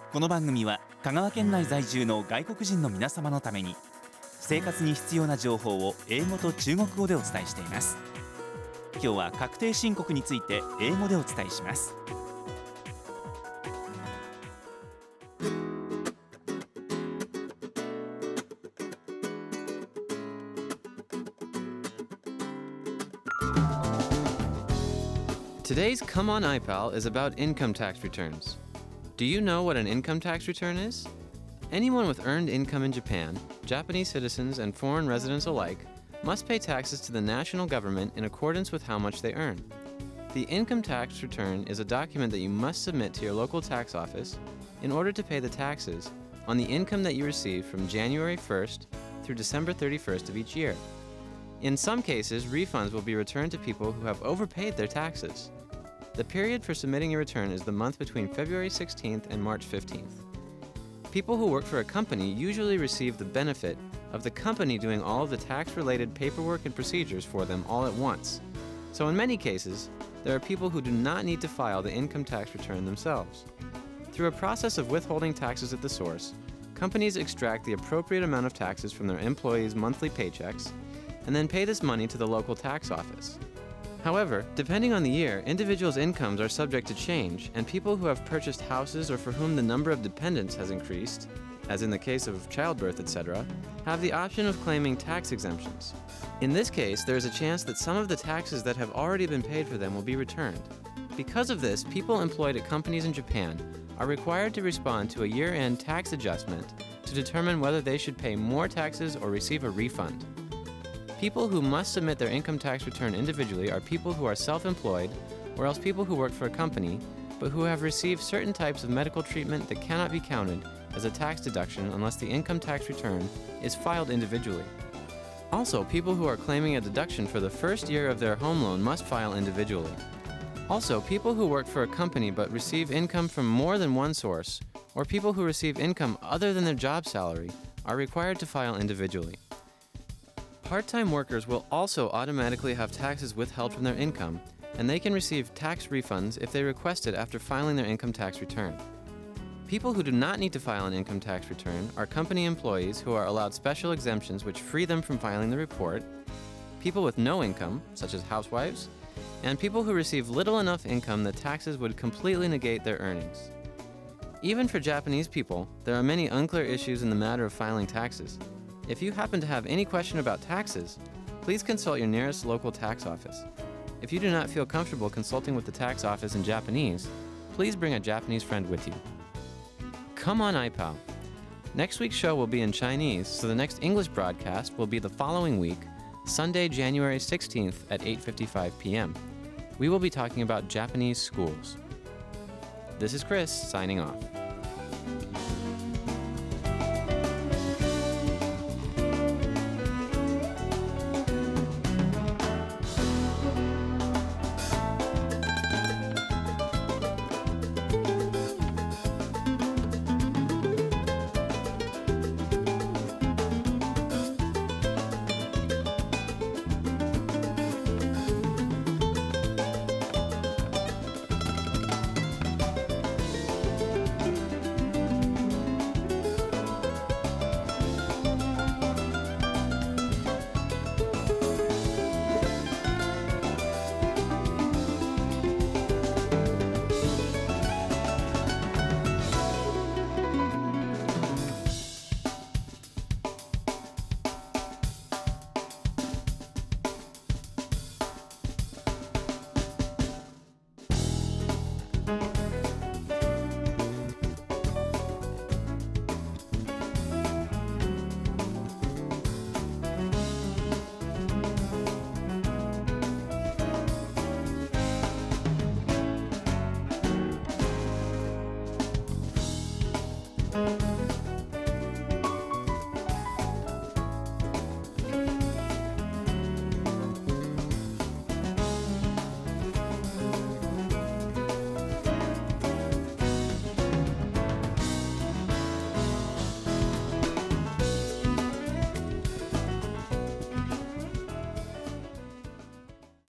この番組は香川県内在住の外国人の皆様のために生活に必要な情報を英語と中国語でお伝えしています。今日は確定申告について英語でお伝えします。 Today's Come On iPal is about income tax returns. Do you know what an income tax return is? Anyone with earned income in Japan, Japanese citizens and foreign residents alike, must pay taxes to the national government in accordance with how much they earn. The income tax return is a document that you must submit to your local tax office in order to pay the taxes on the income that you receive from January 1st through December 31st of each year. In some cases, refunds will be returned to people who have overpaid their taxes. The period for submitting your return is the month between February 16th and March 15th. People who work for a company usually receive the benefit of the company doing all of the tax-related paperwork and procedures for them all at once. So in many cases, there are people who do not need to file the income tax return themselves. Through a process of withholding taxes at the source, companies extract the appropriate amount of taxes from their employees' monthly paychecks and then pay this money to the local tax office. However, depending on the year, individuals' incomes are subject to change, and people who have purchased houses or for whom the number of dependents has increased, as in the case of childbirth, etc., have the option of claiming tax exemptions. In this case, there is a chance that some of the taxes that have already been paid for them will be returned. Because of this, people employed at companies in Japan are required to respond to a year-end tax adjustment to determine whether they should pay more taxes or receive a refund. People who must submit their income tax return individually are people who are self-employed, or else people who work for a company, but who have received certain types of medical treatment that cannot be counted as a tax deduction unless the income tax return is filed individually. Also, people who are claiming a deduction for the first year of their home loan must file individually. Also, people who work for a company but receive income from more than one source, or people who receive income other than their job salary, are required to file individually. Part-time workers will also automatically have taxes withheld from their income, and they can receive tax refunds if they request it after filing their income tax return. People who do not need to file an income tax return are company employees who are allowed special exemptions which free them from filing the report, people with no income, such as housewives, and people who receive little enough income that taxes would completely negate their earnings. Even for Japanese people, there are many unclear issues in the matter of filing taxes. If you happen to have any question about taxes, please consult your nearest local tax office. If you do not feel comfortable consulting with the tax office in Japanese, please bring a Japanese friend with you. Come on iPal. Next week's show will be in Chinese, so the next English broadcast will be the following week, Sunday, January 16th at 8:55 p.m. We will be talking about Japanese schools. This is Chris, signing off.